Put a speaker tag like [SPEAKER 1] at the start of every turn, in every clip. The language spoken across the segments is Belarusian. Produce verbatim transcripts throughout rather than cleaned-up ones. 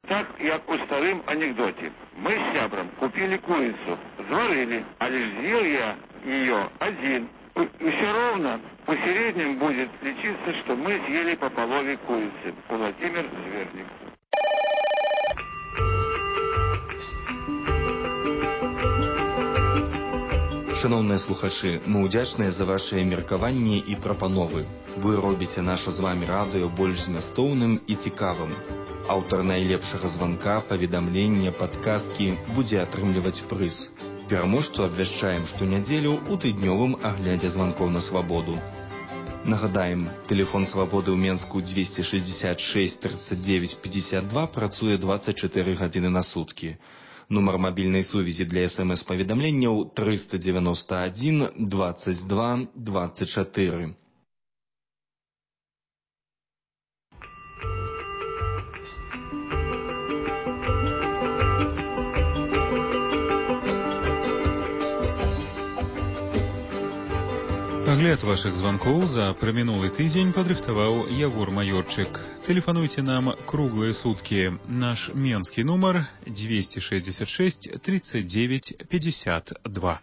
[SPEAKER 1] Так, як у старым анекдоте. Мы с сябром купили курицу, зварили, а лишь съел я ее один. И все ровно по среднему будет лечиться, что мы съели по полове курицы. Владимир Зверник.
[SPEAKER 2] Шановныя слухачы, мы ўдзячныя за вашыя меркаванні і прапановы. Вы робіце наша з вамі радыё больш змястоўным і цікавым. Аўтар найлепшага званка, паведамлення, падказкі будзе атрымліваць прыз. Пераможцу абвяшчаем штонядзелю ў тыднёвым аглядзе званкоў на свабоду. Нагадаем, тэлефон свабоды ў Менску двести шестьдесят шесть тридцать девять пятьдесят два працуе двадцать четыре гадзіны на суткі. Нумар мабільнай сувязі для эс-эм-эс-паведамленняў триста девяносто один двадцать два двадцать четыре.
[SPEAKER 3] Агляд вашых званкоў за прамінулы тыдзень падрыхтаваў Ягор Маёрчык. Тэлефануйце нам круглыя суткі. Наш менскі нумар двести шестьдесят шесть тридцать девять пятьдесят два.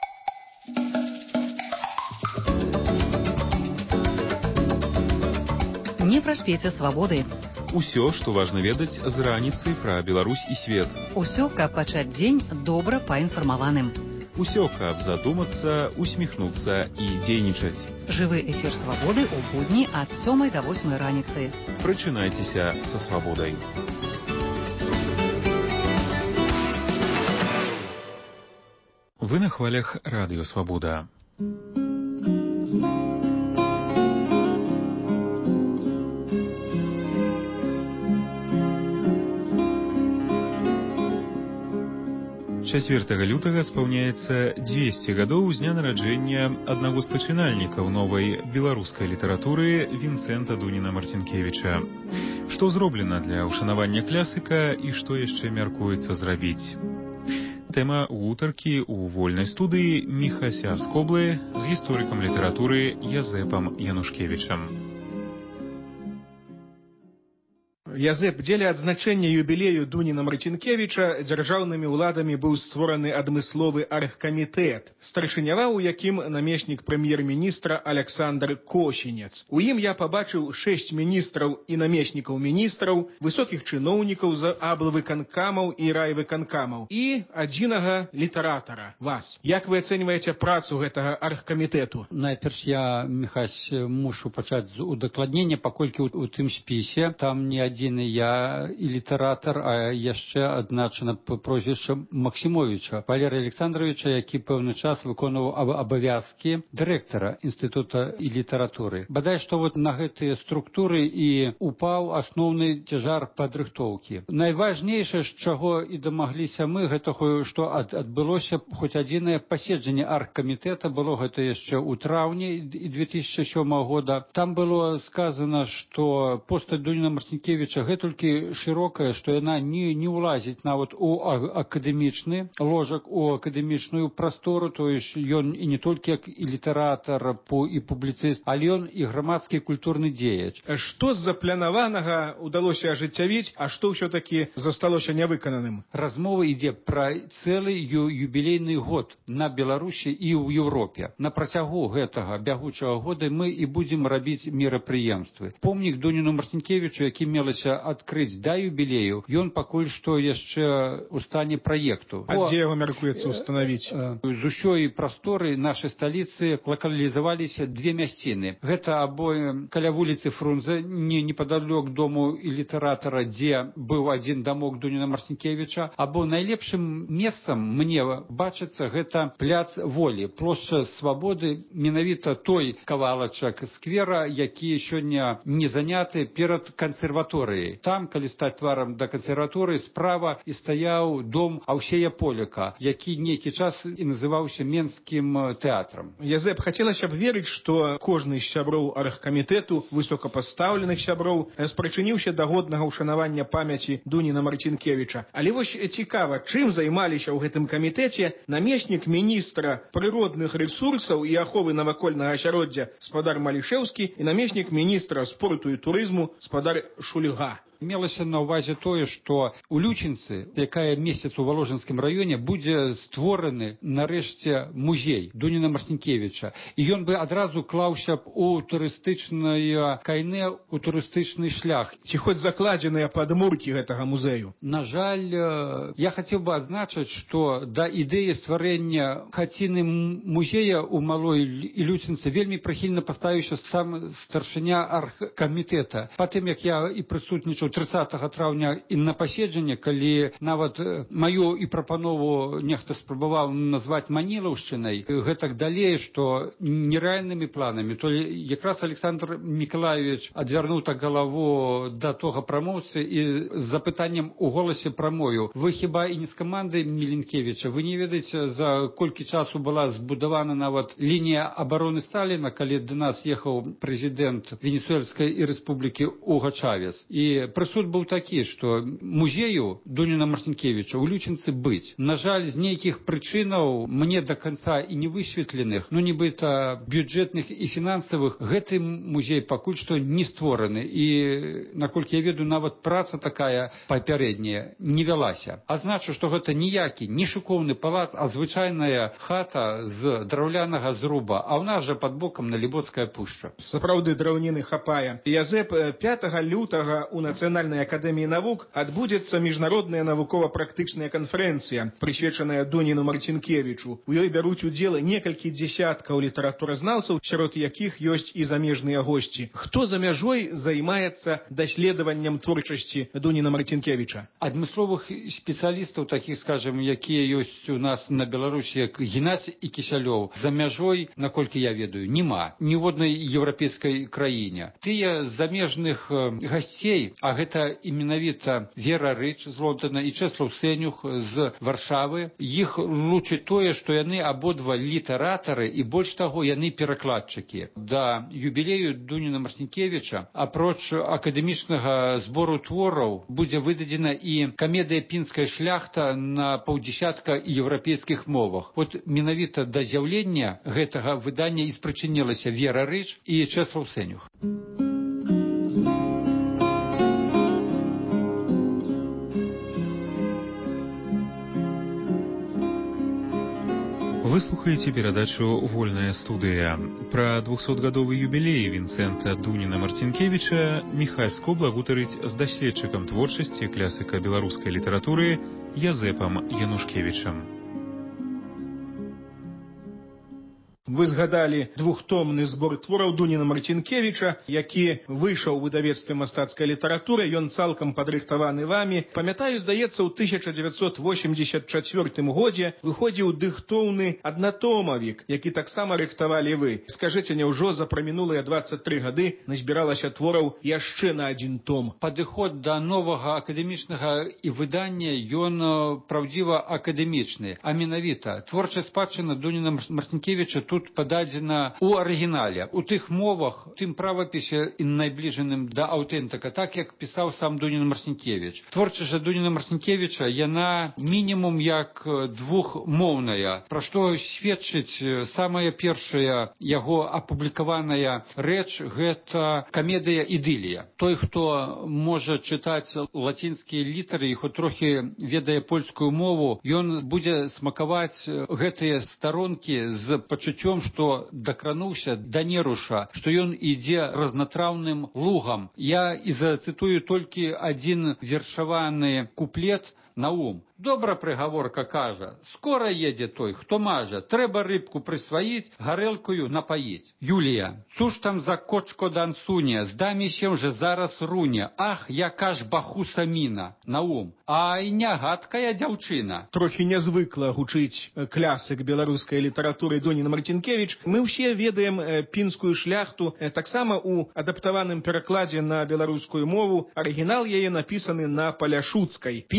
[SPEAKER 4] Не праспеце свабоды.
[SPEAKER 3] Усё, што важна ведаць з раніцы пра Беларусь і свет.
[SPEAKER 4] Усё, каб пачаць дзень добра паінфармаваным.
[SPEAKER 3] Усё, каб задумацца, усміхнуцца і дзейнічаць.
[SPEAKER 4] Жывы эфір свабоды ў будні ад сёмай да восьмай раніцы.
[SPEAKER 3] Прачынайцеся са свабодай. Вы на хвалях радыё Свабода. чацвёртага лютага спаўняецца двесце гадоў з дня нараджэння аднаго з пачынальнікаў новай беларускай літаратуры Вінцэнта Дуніна Марцінкевіча. Што зроблена для ўшанавання класіка і што яшчэ мяркуецца зрабіць? Тэма гутаркі ў вольнай студыі Міхася Скоблы з гісторыкам літаратуры Язэпам Янушкевічам.
[SPEAKER 5] Язэп, дзеля адзначэння юбілею Дуніна Марцінкевіча дзяржаўнымі ўладамі быў створаны адмысловы аргкамітэт, старшыняваў у якім намеснік прэм'ер-міністра Аляксандр Косінец. У ім я пабачыў шэсць міністраў і намеснікаў міністраў, высокіх чыноўнікаў з аблвыканкамаў і райвыканкамаў і адзінага літаратара, вас. Як вы ацэньваеце працу гэтага аргкамітэту?
[SPEAKER 6] Найперш я, Міхась, мушу пачаць з удакладнення, паколькі ў, у тым спісе там не адзін я і літаратар, а яшчэ адзначана прозвішча Максімовіча Валерыя Александровича, які пэўны час выконваў абавязкі дырэктара інстытута і літаратуры. Бадай што вот на гэтыя структуры і упаў асноўны цяжар падрыхтоўкі. Найважнейшае, з чаго і дамагліся мы, гэта што ад, адбылося хоць адзінае паседжанне аргкамітэта, было гэта яшчэ ў траўні две тысячи сёмага года. Там было сказана, што постаць Дуніна Марцінкевіча гэтулькі шырокая, што яна не, не ўлазіць нават у акадэмічны ложак, у акадэмічную прастору, то есть ён і не толькі як і літаратар, і публіцыст, але ён і грамадскі культурны дзеяч.
[SPEAKER 5] Што з запланаванага удалося ажыццявіць, а што ўсё-такі засталося нявыкананым?
[SPEAKER 6] Размова ідзе пра цэлы ю, юбілейны год на Беларусі і ў Еўропе. На працягу гэтага бягучага года мы і будзем рабіць мерапрыемствы. Помнік Дуніну Марцінкевічу, які мелася адкрыць да юбілею, ён пакуль што яшчэ ў стане праекту.
[SPEAKER 5] А дзе яго мяркуецца ўстанавіць?
[SPEAKER 6] З усёй прасторы нашай сталіцы лакалізаваліся две мясціны. Гэта або каля вуліцы Фрунзе, не непадалёк дому і літаратара, дзе быў адзін дамок Дуніна Марцінкевіча, або найлепшым месцам мне бачыцца гэта пляц Волі, плошча Свабоды, менавіта той кавалачак сквера, які сёння не заняты перад кансерваторыяй. Там, калі стаць тварам да кансерваторыі, справа і стаяў дом Аўсея Поляка, які нейкі час і называўся Менскім тэатрам.
[SPEAKER 5] Язэп, хацелася б верыць, што кожны з сяброў аргкамітэту, высокапастаўленых сяброў, спрычыніўся да годнага ўшанавання памяці Дуніна Марцінкевіча. Але вось цікава, чым займаліся ў гэтым камітэце намеснік міністра прыродных рэсурсаў і аховы навакольнага асяроддзя спадар Малішэўскі і намеснік міністра спорту і турызму спадар Шульга.
[SPEAKER 6] Мелася на ўвазе тое, што у Лючынцы, якая месяц у Воложенскім раёне, будзе створаны нарэшце музей Дуніна Марцінкевіча. І ён бы адразу клаўся б у турыстычнае кайне, у турыстычны шлях.
[SPEAKER 5] Ці хоць закладзеныя падмуркі гэтага музею?
[SPEAKER 6] На жаль, я хацеў бы адзначыць, што да ідэі стварэння хаціны музея ў Малой Лючынцы вельмі прыхільна паставіўся сам старшыня аргкамітэта. Патым, як я і прысутнічаў трыццатага траўня і на паседжанне, калі нават маю і прапанову нехта спрабаваў назваць манілаўшчынай, гэтак далей, што нерэальнымі планамі, то якраз Александр Мікалаевич адвярнуў так галаву да тога прамоўцы і з запытаннем у голасе прамою: вы хіба і не з камандай Міленкевіча? Вы не ведаеце, за колькі часу была збудавана нават лінія абароны Сталіна, калі да нас ехаў прэзідэнт Венесуэльскай рэспублікі Уга Чавес. І прысуд быў такі, што музею Дуніна Марцінкевіча ў Лючынцы быць. На жаль, з нейкіх прычынаў, мне да канца і не высветленых, ну нібыта бюджэтных і фінансавых, гэты музей пакуль што не створаны. І, наколькі я ведаю, нават праца такая папярэдняя не вялася. А значу, што гэта ніякі, не шыкоўны палац, а звычайная хата з драўлянага зруба, а ў нас жа пад бокам Налібоцкая пушча.
[SPEAKER 5] Сапраўды драўніны хапае. Язэп, пятага лютага ў Нацыянальнай акадэміі навук адбудзецца міжнародная навукова-практычная канферэнцыя, прысвечаная Дуніну Марцінкевічу. У ёй бяруць удзел некалькі дзесяткаў літаратуразнаўцаў, сярод якіх ёсць і замежныя госці. Хто за мяжой займаецца даследаваннем творчасці Дуніна Марцінкевіча?
[SPEAKER 6] Адмысловых спецыялістаў, такіх, скажем, якія ёсць у нас на Беларусі, як Геннадзь і Кісялёў, за мяжой, наколькі я ведаю, няма ні ў однай еўрапейскай краіне. Тыя замежных гасцей, а гэта і менавіта Вера Рыч з Лондона і Чэслаў Сэнюх з Варшавы, іх лучыць тое, што яны абодва літаратары і больш таго, яны перакладчыкі. Да юбілею Дуніна Марцінкевіча, апроч акадэмічнага збору твораў, будзе выдадзена і камедыя «Пінская шляхта» на паўдзесятка еўрапейскіх мовах. Вот менавіта да з'яўлення гэтага выдання і спрычынілася Вера Рыч і Чэслаў Сэнюх.
[SPEAKER 3] Вы слухаеце перадачу «Вольная студыя». Пра двухсотгадовы юбілей Вінцэнта Дуніна Марцінкевіча Міхась Скобла гутарыць з даследчыкам творчасці класіка беларускай літаратуры Язэпам Янушкевічам.
[SPEAKER 5] Вы згадалі двухтомны збор твораў Дуніна Марцінкевіча, які выйшаў у выдавецтве мастацкай літаратуры. Ён цалкам падрыхтаваны вамі. Памятаю, здаецца, у тысяча дзевяцьсот восемьдесят чацвёртым годзе выходзіў дыхтоўны аднатомавік, які таксама рыхтавалі вы. Скажыце, няўжо за прамінулыя дваццаць тры гады назбіралася твораў яшчэ на адзін том?
[SPEAKER 6] Падыход да новага акадэмічнага і выдання, ён праўдзіва акадэмічны. А менавіта творчая спадчына Дуніна Марцінкевіча тут пададзена ў арыгінале, у тых мовах, тым правапісе і найбліжаным да аўтэнтыка, так як пісаў сам Дунін Марцінкевіч. Творчасць Дуніна Марцінкевіча, яна мінімум як двухмоўная, пра што сведчыць самая першая яго апублікаваная рэч, гэта камедыя «Ідылія». Той, хто можа чытаць лацінскія літары і хоць трохі ведае польскую мову, ён будзе смакаваць гэтыя старонкі з пачуццём, што дакрануўся да неруша, што ён ідзе разнатраўным лугам. Я і зацытую толькі адзін вершаваны куплет на ум. Добра прыгаворка кажа: скора едзе той, хто мажа, трэба рыбку прысваіць, гарэлкаю напаіць. Юлія: цуż там за кочко дансуне, здамі się, że zaraz руне, ах, яка ж бахуса міна. На ум: ай, нягадкая дзяўчына.
[SPEAKER 5] Трохі нязвыкла гучыць класык беларускай літаратуры Дунін Марцінкевіч. Мы ўсе ведаем «Пінскую шляхту», таксама у адаптаваным перакладзе на беларускую мову. Арыгінал яе напісаны на паляшуцкай, пінскай гаворцы.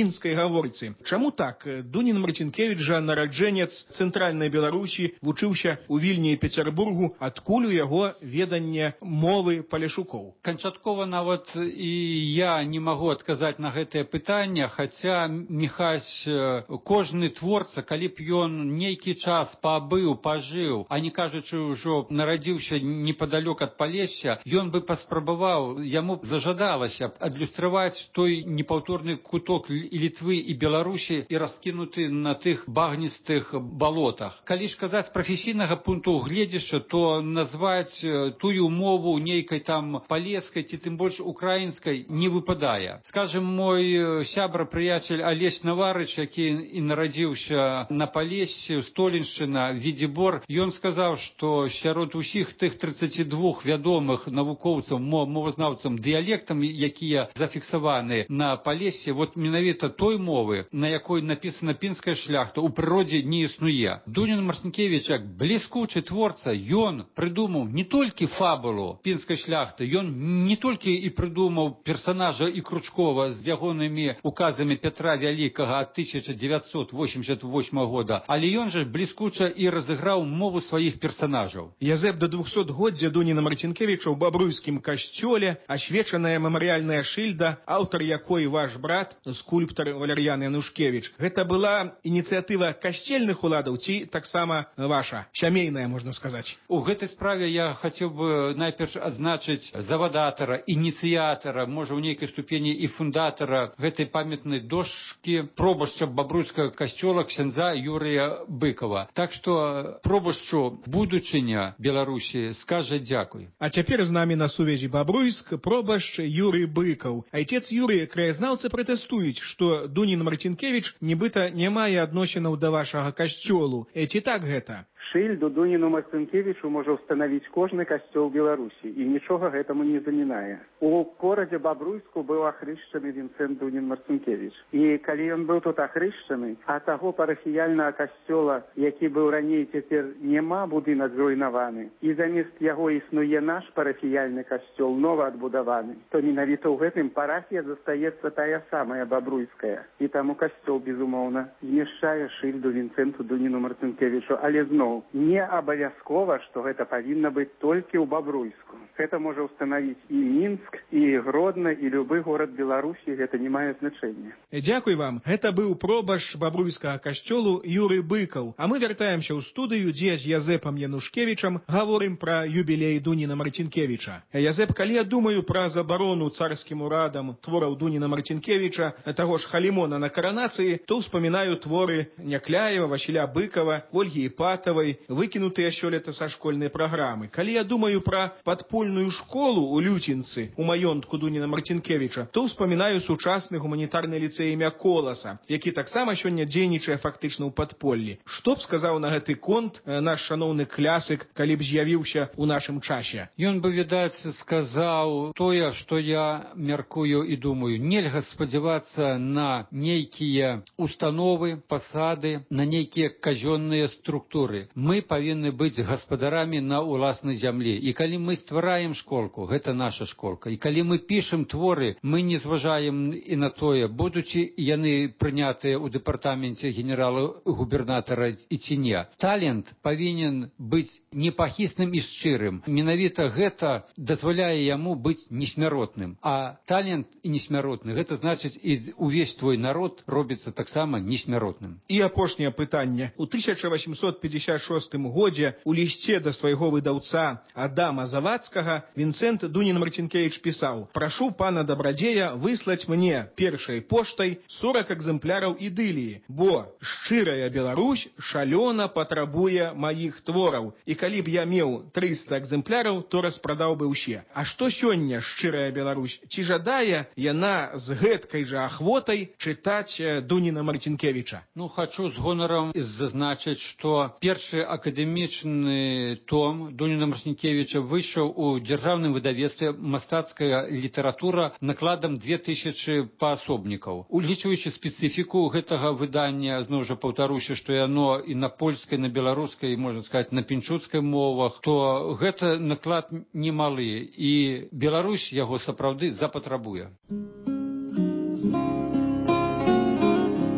[SPEAKER 5] гаворцы. Чаму так? Дунін Марцінкевіч жа нараджэнец цэнтральнай Беларусі, вучыўся ў Вільні і Пецярбургу, адкуль у яго веданне мовы паляшукоў.
[SPEAKER 6] Канчаткова нават і я не магу адказаць на гэтае пытанне, хаця Міхась, кожны творца, калі б ён нейкі час пабыў, пажыў, а не кажучы ўжо нарадзіўся непадалёк ад Палесся, ён бы паспрабаваў, яму б зажадалася адлюстраваць той непаўторны куток і Літвы і Беларусі і раскінуты на тых багністых балотах. Калі ж казаць з прафесійнага пункту гледзяшча, то назваць тую мову нейкай там палескай ці тым больш украінскай не выпадае. Скажем, мой сябра, прыяцель Алесь Наварыч, які і нарадзіўся на Палессі, Століншчына, Відзібор, ён сказаў, што сярод усіх тых трыццаці двух вядомых навукоўцаў, мовазнаўцам дыялектам, якія зафіксаваны на Палессі, вот менавіта той мовы, на якой напісана пінская шляхта, у прыродзе не існуе. Дунін Марцінкевіч, як бліскучы творца, ён прыдумаў не толькі фабулу пінскай шляхты, ён не толькі і прыдумаў персанажа і Кручкова з ягонымі указамі Петра Вялікага ад тысяча дзевяцьсот восемьдесят восьмого года, але ён жа бліскуча і разыграў мову сваіх персанажаў.
[SPEAKER 5] Язэп да двухсотгоддзя Дуніна Марцінкевіча ў Бабруйскім касцёле, асвечаная мемарыяльная шыльда, аўтар якой ваш брат, скульптар Валер'ян Янушкевіч. Гэта была ініцыятыва касцельных уладаў ці таксама ваша, сямейная, можна сказаць?
[SPEAKER 6] У гэтай справе я хацеў бы найперш адзначыць завадатара, ініцыятара, можа ў нейкай ступені і фундатара гэтай памятнай дошкі пробашча Бабруйскага касцёла ксяндза Юрыя Быкова. Так што пробашчу будучыня Беларусі скажа дзякуй.
[SPEAKER 5] А цяпер з намі на сувязі Бабруйск пробашч Юрый Быкаў. Айцец Юрый, краязнаўцы пратэстуюць, што Дунін Марцінкевіч нібыта не мае адносінаў да вашага касцёлу. Э, ці так гэта?
[SPEAKER 7] Шыльду Дуніну Марцінкевічу можа ўстанавіць кожны касцёл Беларусі, і нічога гэтаму не замінае. У горадзе Бабруйску быў ахрышчаны Вінцэнт Дунін Марцінкевіч. І калі ён быў тут ахрышчаны, а таго парафіяльнага касцёла, які быў раней, цяпер няма, будынак зруйнаваны, і замест яго існуе наш парафіяльны касцёл, нова адбудаваны, то менавіта ў гэтым парафія застаецца тая самая бабруйская. І таму касцёл, безумоўна, змяшчае шыльду Вінцэнту Дуніну Марцінкевічу, але зноў не абавязкова, што гэта павінна быць толькі ў Бабруйску. Гэта можа ўстанавіць і Мінск, і Гродна, і любы горад Беларусі, гэта не мае значэння.
[SPEAKER 5] Дзякуй вам. Гэта быў пробашч Бабруйскага касцёлу Юрый Быкаў. А мы вяртаемся ў студыю, дзе з Язэпам Янушкевічам гаворым пра юбілей Дуніна Марцінкевіча. Язэп, калі я думаю пра забарону царскім урадам твораў Дуніна Марцінкевіча, таго ж Халімона на каранацыі, то ўспамінаю творы Някляева, Васіля Быкава, Ольгі Іпатавай, выкінутыя сёлета са школьнай праграмы. Калі я думаю пра падпольную школу ў Люцінцы, у маёнтку Дуніна Марцінкевіча, то ўспамінаю сучасны гуманітарны ліцэй імя Коласа, які таксама сёння дзейнічае фактычна ў падполлі. Што б сказаў на гэты конт наш шаноўны клясык, калі б з'явіўся ў нашым часе?
[SPEAKER 6] Ён бы, відаць, сказаў тое, што я мяркую і думаю. Нельга спадзявацца на нейкія установы, пасады, на нейкія казённыя структуры. Мы павінны быць гаспадарамі на ўласнай зямлі. І калі мы ствараем школку, гэта наша школка. І калі мы пішам творы, мы не зважаем і на тое, будучы яны прынятыя ў дэпартаменце генерала-губернатара і ці не. Талент павінен быць непахісным і шчырым. Менавіта гэта дазваляе яму быць несмяротным. А талент і несмяротны, гэта значыць і увесь твой народ робіцца таксама несмяротным.
[SPEAKER 5] І апошняе пытанне. У тысяча васьмсот пятьдесят шостым годзе у лісце да свайго выдаўца Адама Завадскага Вінцэнт Дунін Марцінкевіч пісаў: «Прашу пана дабрадзея выслаць мне першай поштай сорок экземпляраў ідыліі, бо шчырая Беларусь шалёна патрабуе маіх твораў, і калі б я меў трыста экземпляраў, то распрадаў бы ўсе». А што сёння шчырая Беларусь? Ці жадае яна з гэткай жа ахвотай чытаць Дуніна Марцінкевіча?
[SPEAKER 6] Ну, хачу з гонарам зазначыць, што першы акадэмічны том Дуніна Марцінкевіча выйшаў у дзяржаўным выдавецтве «Мастацкая літаратура» накладам две тысячы паасобнікаў. Улічваючы спецыфіку гэтага выдання, зноў жа паўтаруся, што яно і на польскай, на беларускай, можна сказаць, на пінчуцкай мовах, то гэта наклад немалы, і Беларусь яго сапраўды запатрабуе.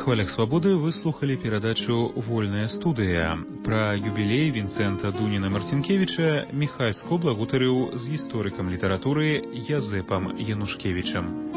[SPEAKER 3] хвалях свабоды вы слухали перадачу «Вольная студыя». Пра юбілей Вінцэнта Дуніна Марцінкевіча Міхайско благутарыў з гісторыкам літаратуры Язэпам Янушкевічам.